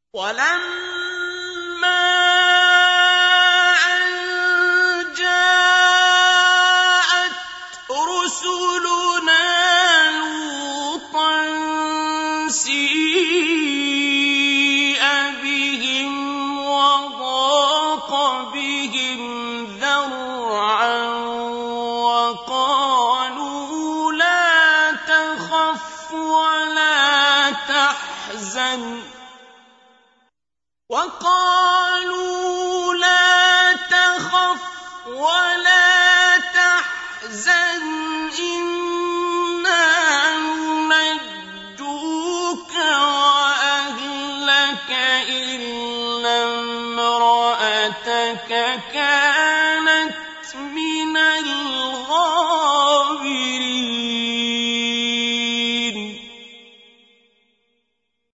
وَلَمَّا أَن جَاءَتْ رُسُلُنَا لُوطًا سِيءَ بِهِمْ وَضَاقَ بِهِمْ ذَرْعًا وَقَالُوا لَا تَخَفْ وَلَا تَحْزَنْ إِنَّا مُنَجُّوكَ وَأَهْلَكَ إِلَّا